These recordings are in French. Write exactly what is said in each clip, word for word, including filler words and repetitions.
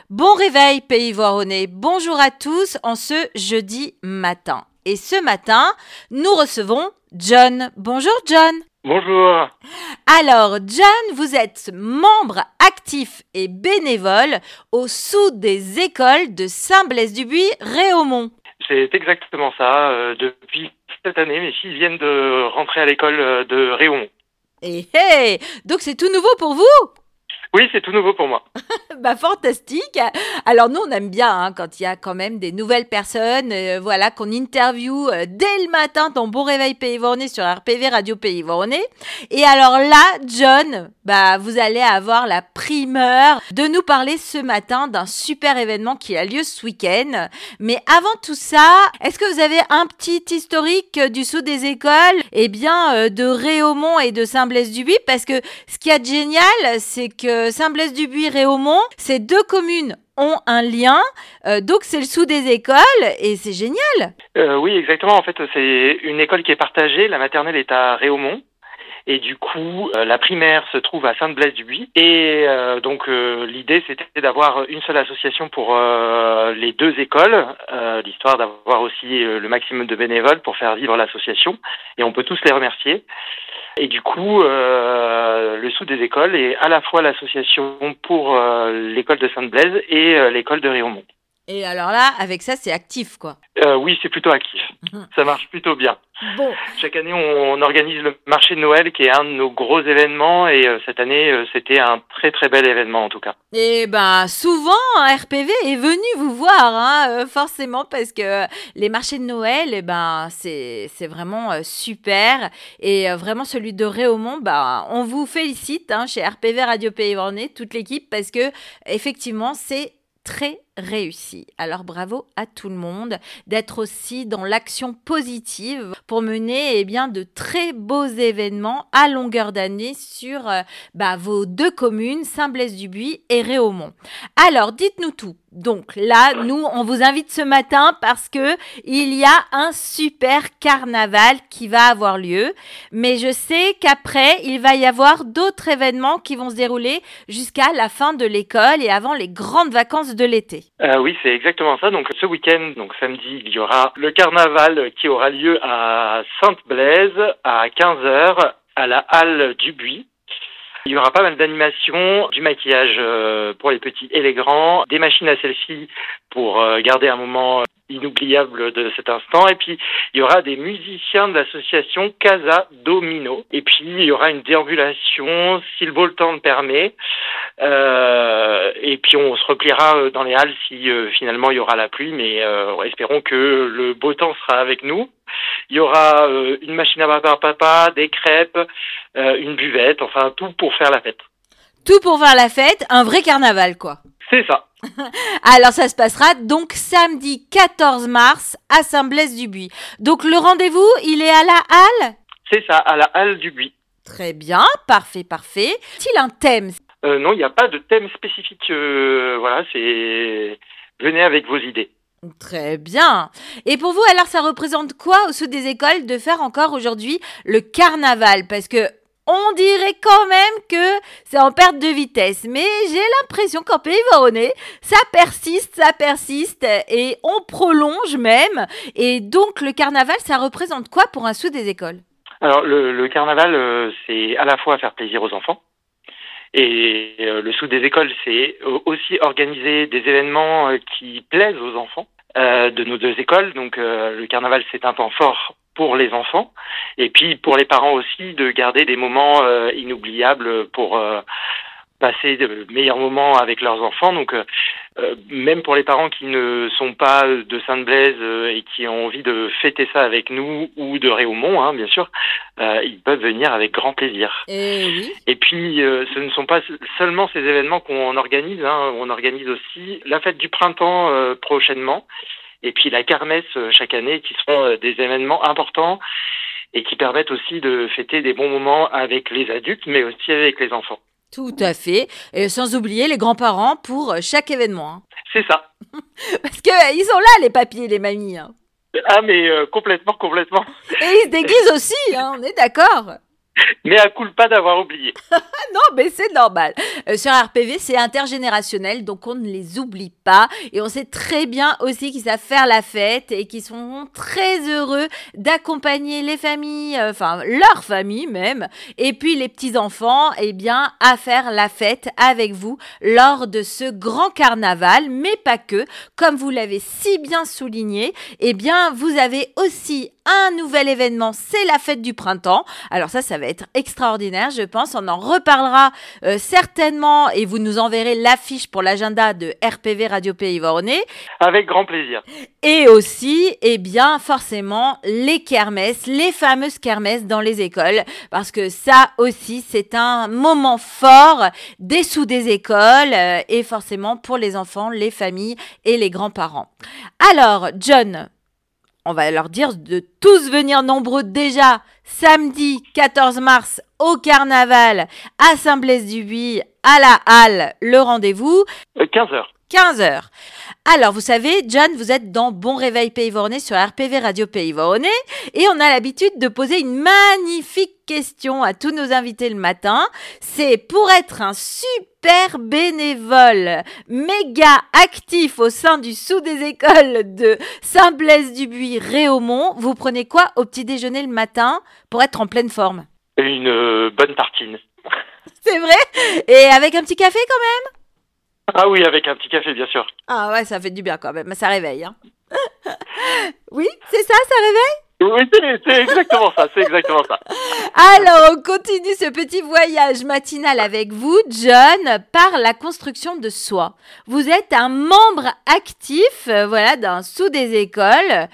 Bon réveil Pays Voironnais, bonjour à tous en ce jeudi matin. Et ce matin, nous recevons John. Bonjour John. Bonjour. Alors John, vous êtes membre actif et bénévole au Sous des écoles de Saint-Blaise-du-Buis-Réaumont. C'est exactement ça. Euh, depuis cette année, mes filles viennent de rentrer à l'école de Réaumont. Et hey, donc c'est tout nouveau pour vous ? Oui, c'est tout nouveau pour moi. Bah fantastique. Alors nous on aime bien hein, quand il y a quand même des nouvelles personnes, euh, voilà qu'on interviewe euh, dès le matin dans Bon réveil Pays Voironnais sur R P V Radio Pays Voironnais. Et alors là, John, bah vous allez avoir la primeur de nous parler ce matin d'un super événement qui a lieu ce week-end. Mais avant tout ça, est-ce que vous avez un petit historique du Sous des écoles, eh bien euh, de Réaumont et de Saint-Blaise-du-Buis, parce que ce qu'il y a de génial, c'est que Saint-Blaise-du-Buis-Réaumont, ces deux communes ont un lien, euh, donc c'est le Sous des écoles et c'est génial. Euh, oui, exactement. En fait, c'est une école qui est partagée. La maternelle est à Réaumont. Et du coup, euh, la primaire se trouve à Saint-Blaise-du-Buis. Et euh, donc, euh, l'idée, c'était d'avoir une seule association pour euh, les deux écoles, euh, l'histoire d'avoir aussi euh, le maximum de bénévoles pour faire vivre l'association. Et on peut tous les remercier. Et du coup, euh, le Sous des écoles est à la fois l'association pour euh, l'école de Sainte-Blaise et euh, l'école de Réaumont. Et alors là, avec ça, c'est actif, quoi. Euh, oui, c'est plutôt actif. Ça marche plutôt bien. Bon. Chaque année, on, on organise le marché de Noël, qui est un de nos gros événements. Et euh, cette année, euh, c'était un très très bel événement, en tout cas. Et ben souvent, R P V est venu vous voir, hein, euh, forcément, parce que les marchés de Noël, eh ben c'est c'est vraiment euh, super. Et euh, vraiment, celui de Réaumont, bah, on vous félicite hein, chez R P V Radio Pays Voironnais, toute l'équipe, parce que effectivement, c'est très réussi. Alors bravo à tout le monde d'être aussi dans l'action positive pour mener eh bien, de très beaux événements à longueur d'année sur euh, bah, vos deux communes, Saint-Blaise-du-Buis et Réaumont. Alors dites-nous tout. Donc là, nous, on vous invite ce matin parce que il y a un super carnaval qui va avoir lieu. Mais je sais qu'après, il va y avoir d'autres événements qui vont se dérouler jusqu'à la fin de l'école et avant les grandes vacances de l'été. Euh, oui, c'est exactement ça. Donc ce week-end, donc samedi, il y aura le carnaval qui aura lieu à Sainte-Blaise à quinze heures à la halle du Buis. Il y aura pas mal d'animations, du maquillage euh, pour les petits et les grands, des machines à selfie pour euh, garder un moment inoubliable de cet instant. Et puis, il y aura des musiciens de l'association Casa Domino. Et puis, il y aura une déambulation, si le beau temps le permet. Euh, et puis, on se repliera dans les halles si euh, finalement il y aura la pluie. Mais euh, espérons que le beau temps sera avec nous. Il y aura euh, une machine à papa, papa, des crêpes, euh, une buvette, enfin tout pour faire la fête. Tout pour faire la fête, un vrai carnaval quoi. C'est ça. Alors ça se passera donc samedi quatorze mars à Saint-Blaise-du-Buis. Donc le rendez-vous, il est à la halle ? C'est ça, à la halle du Buis. Très bien, parfait, parfait. Est-il un thème ? euh, Non, il n'y a pas de thème spécifique. Euh, voilà, c'est venez avec vos idées. Très bien. Et pour vous, alors, ça représente quoi au Sous des écoles de faire encore aujourd'hui le carnaval ? Parce que on dirait quand même que c'est en perte de vitesse. Mais j'ai l'impression qu'en Pays Voironnais, ça persiste, ça persiste et on prolonge même. Et donc, le carnaval, ça représente quoi pour un Sous des écoles ? Alors, le, le carnaval, euh, c'est à la fois faire plaisir aux enfants. Et euh, le Sous des écoles, c'est aussi organiser des événements euh, qui plaisent aux enfants. Euh, de nos deux écoles. Donc euh, le carnaval, c'est un temps fort pour les enfants et puis pour les parents aussi de garder des moments euh, inoubliables pour euh, passer de meilleurs moments avec leurs enfants. Donc euh, euh, même pour les parents qui ne sont pas de Sainte-Blaise euh, et qui ont envie de fêter ça avec nous ou de Réaumont, hein, bien sûr, euh, ils peuvent venir avec grand plaisir. Et oui. Et puis euh, ce ne sont pas seulement ces événements qu'on organise, hein, on organise aussi la fête du printemps euh, prochainement et puis la kermesse euh, chaque année qui sont euh, des événements importants et qui permettent aussi de fêter des bons moments avec les adultes mais aussi avec les enfants. Tout à fait. Et sans oublier les grands-parents pour chaque événement. Hein. C'est ça. Parce qu'ils sont là, les papiers, les mamies. Hein. Ah, mais euh, complètement, complètement. Et ils se déguisent aussi, hein, on est d'accord. Mais à coup pas d'avoir oublié. Non, mais c'est normal. Euh, sur R P V, c'est intergénérationnel, donc on ne les oublie pas. Et on sait très bien aussi qu'ils savent faire la fête et qu'ils sont très heureux d'accompagner les familles, euh, enfin leur famille même, et puis les petits-enfants, eh bien, à faire la fête avec vous lors de ce grand carnaval, mais pas que. Comme vous l'avez si bien souligné, eh bien, vous avez aussi un nouvel événement, c'est la fête du printemps. Alors ça, ça va être extraordinaire, je pense. On en reparlera euh, certainement et vous nous enverrez l'affiche pour l'agenda de R P V Radio Pays Voronezh. Avec grand plaisir. Et aussi, eh bien, forcément, les kermesses, les fameuses kermesses dans les écoles. Parce que ça aussi, c'est un moment fort des sous des écoles euh, et forcément pour les enfants, les familles et les grands-parents. Alors, John, on va leur dire de tous venir nombreux déjà samedi quatorze mars au carnaval à Saint-Blaise-du-Buis, à la Halle, le rendez-vous. Euh, quinze heures. quinze heures. Alors, vous savez, John, vous êtes dans Bon Réveil Pays Voronezh sur R P V Radio Pays Voronezh et on a l'habitude de poser une magnifique question à tous nos invités le matin. C'est pour être un super bénévole, méga actif au sein du sous des écoles de Saint-Blaise-du-Buis, Réaumont, vous prenez quoi au petit déjeuner le matin pour être en pleine forme? Une euh, bonne tartine. C'est vrai? Et avec un petit café quand même? Ah oui, avec un petit café, bien sûr. Ah ouais, ça fait du bien quand même, ça réveille. Hein. Oui, c'est ça, ça réveille? Oui, c'est, c'est exactement ça, c'est exactement ça. Alors, on continue ce petit voyage matinal avec vous, John, par la construction de soi. Vous êtes un membre actif, euh, voilà, d'un sous des écoles.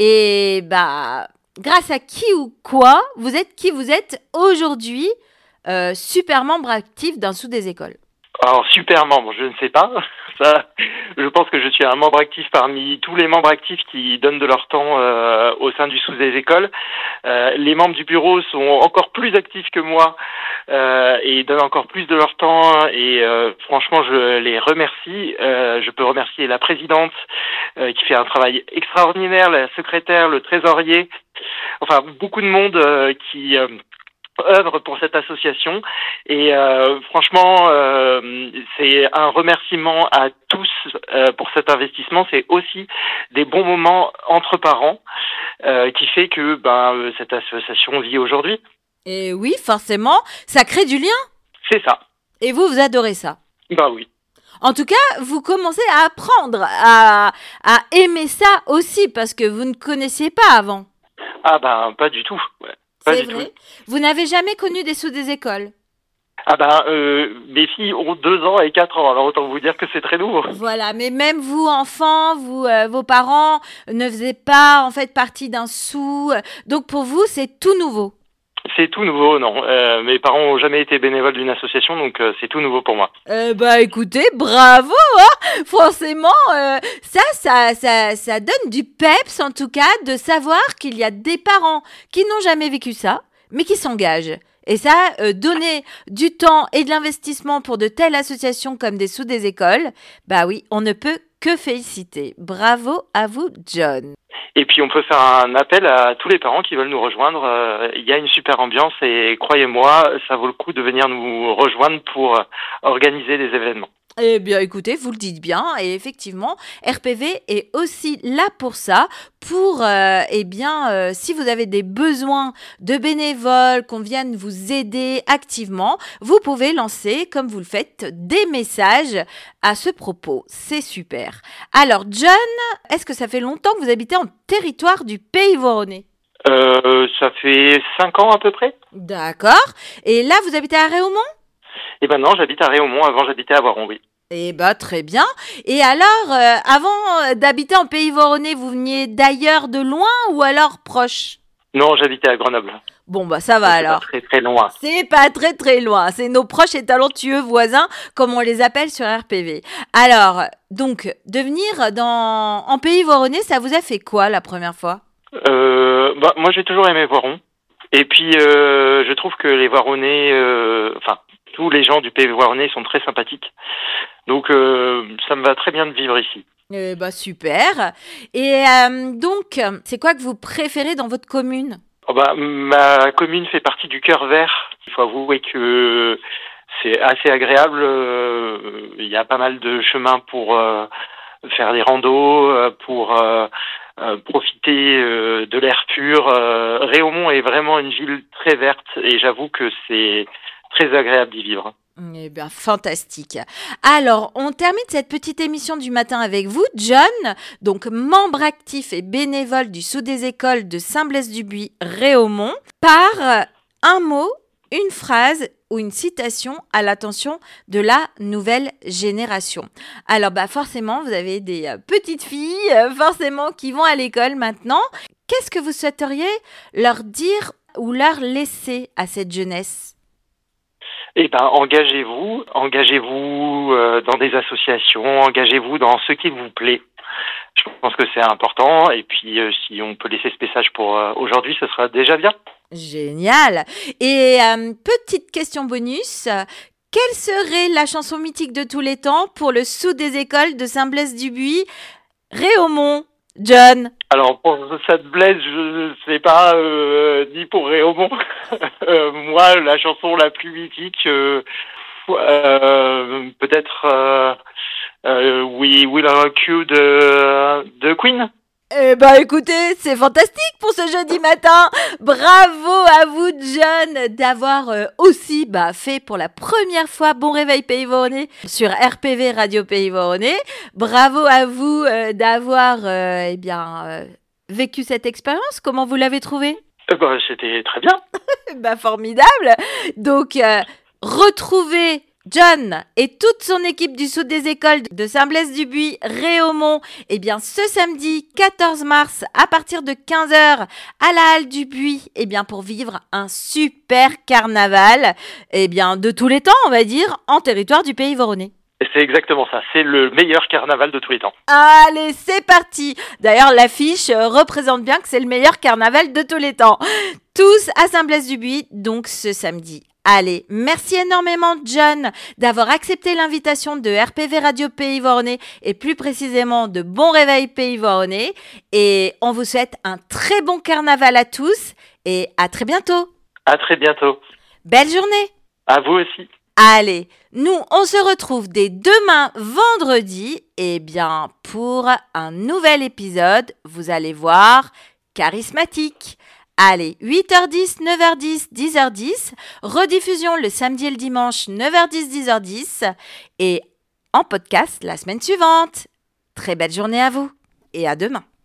Et bah, grâce à qui ou quoi, vous êtes qui vous êtes aujourd'hui, euh, super membre actif d'un sous des écoles? Alors, super membre, je ne sais pas. Ça, je pense que je suis un membre actif parmi tous les membres actifs qui donnent de leur temps euh, au sein du sous des écoles. Euh, les membres du bureau sont encore plus actifs que moi euh, et donnent encore plus de leur temps. Et euh, franchement, je les remercie. Euh, je peux remercier la présidente euh, qui fait un travail extraordinaire, la secrétaire, le trésorier. Enfin, beaucoup de monde euh, qui... Euh, œuvre pour cette association et euh, franchement euh, c'est un remerciement à tous euh, pour cet investissement. C'est aussi des bons moments entre parents euh, qui fait que ben cette association vit aujourd'hui. Et oui, forcément, ça crée du lien. C'est ça. Et vous, vous adorez ça? Bah oui. En tout cas, vous commencez à apprendre à, à aimer ça aussi parce que vous ne connaissiez pas avant. Ah ben pas du tout. Ouais. C'est vrai. Tout. Vous n'avez jamais connu des sous des écoles? Ah ben, euh, mes filles ont deux ans et quatre ans, alors autant vous dire que c'est très nouveau. Voilà, mais même vous, enfants, vous, euh, vos parents ne faisaient pas en fait partie d'un sous. Donc pour vous, c'est tout nouveau? C'est tout nouveau, non. Euh, mes parents n'ont jamais été bénévoles d'une association, donc euh, c'est tout nouveau pour moi. Euh, bah écoutez, bravo, hein. Forcément, euh, ça, ça, ça, ça donne du peps en tout cas de savoir qu'il y a des parents qui n'ont jamais vécu ça, mais qui s'engagent. Et ça, euh, donner du temps et de l'investissement pour de telles associations comme des sous des écoles, bah oui, on ne peut que féliciter. Bravo à vous, John. Et puis on peut faire un appel à tous les parents qui veulent nous rejoindre. Euh, il y a une super ambiance et croyez-moi, ça vaut le coup de venir nous rejoindre pour organiser des événements. Eh bien, écoutez, vous le dites bien, et effectivement, R P V est aussi là pour ça, pour, euh, eh bien, euh, si vous avez des besoins de bénévoles, qu'on vienne vous aider activement, vous pouvez lancer, comme vous le faites, des messages à ce propos. C'est super. Alors, John, est-ce que ça fait longtemps que vous habitez en territoire du Pays Voronezh? Euh, ça fait cinq ans à peu près. D'accord. Et là, vous habitez à Réaumont? Eh ben non, j'habite à Réaumont. Avant, j'habitais à Voiron, oui. Eh ben très bien. Et alors, euh, avant d'habiter en Pays Voronezh, vous veniez d'ailleurs, de loin ou alors proche? Non, j'habitais à Grenoble. Bon bah ça va c'est alors. C'est pas très très loin. C'est pas très très loin. C'est nos proches et talentueux voisins, comme on les appelle sur R P V. Alors, donc, de venir dans en Pays Voronezh, ça vous a fait quoi la première fois? euh, bah, Moi, j'ai toujours aimé Voiron. Et puis, euh, je trouve que les Voironnais, euh, enfin, tous les gens du Pays Voronezh sont très sympathiques. Donc, euh, ça me va très bien de vivre ici. Eh bah super. Et euh, donc, c'est quoi que vous préférez dans votre commune? Oh bah, ma commune fait partie du Cœur Vert. Il faut avouer que c'est assez agréable. Euh, Il y a pas mal de chemins pour euh, faire des randos, euh, pour euh, euh, profiter euh, de l'air pur. Euh, Réaumont est vraiment une ville très verte et j'avoue que c'est très agréable d'y vivre. Eh bien, fantastique. Alors, on termine cette petite émission du matin avec vous, John, donc membre actif et bénévole du Sous des Écoles de Saint-Blaise-du-Buis, Réaumont, par un mot, une phrase ou une citation à l'attention de la nouvelle génération. Alors, bah, forcément, vous avez des euh, petites filles, euh, forcément, qui vont à l'école maintenant. Qu'est-ce que vous souhaiteriez leur dire ou leur laisser à cette jeunesse ? Eh ben, engagez-vous, engagez-vous euh, dans des associations, engagez-vous dans ce qui vous plaît. Je pense que c'est important. Et puis, euh, si on peut laisser ce message pour euh, aujourd'hui, ce sera déjà bien. Génial. Et euh, petite question bonus, quelle serait la chanson mythique de tous les temps pour le Sous des Écoles de Saint-Blaise-du-Buis, Réaumont, John? Alors, pour cette Blaise, je ne sais pas, euh, ni pour Réaumont. euh, moi, la chanson la plus mythique, euh, euh, peut-être euh, euh, We Will Rock You de, de Queen. Eh ben écoutez, c'est fantastique pour ce jeudi matin. Bravo à vous, John, d'avoir euh, aussi bah, fait pour la première fois Bon Réveil Pays Voronais sur R P V Radio Pays Voronais. Bravo à vous euh, d'avoir euh, eh bien euh, vécu cette expérience. Comment vous l'avez trouvé? Eh ben, c'était très bien. Bah formidable. Donc euh, retrouvez John et toute son équipe du Sous des Écoles de Saint-Blaise-du-Buis, Réaumont, eh bien ce samedi quatorze mars à partir de quinze heures à la Halle du Buis, eh bien pour vivre un super carnaval, eh bien de tous les temps, on va dire, en territoire du Pays Voronais. C'est exactement ça, c'est le meilleur carnaval de tous les temps. Allez, c'est parti. D'ailleurs, l'affiche euh, représente bien que c'est le meilleur carnaval de tous les temps. Tous à Saint-Blaise-du-Buis, donc ce samedi. Allez, merci énormément John d'avoir accepté l'invitation de R P V Radio Pays Voronais et plus précisément de Bon Réveil Pays Voronais. Et on vous souhaite un très bon carnaval à tous et à très bientôt. À très bientôt. Belle journée. À vous aussi. Allez, nous, on se retrouve dès demain, vendredi, et bien pour un nouvel épisode, vous allez voir, charismatique. Allez, huit heures dix, neuf heures dix, dix heures dix, rediffusion le samedi et le dimanche, neuf heures dix, dix heures dix, et en podcast la semaine suivante. Très belle journée à vous, et à demain.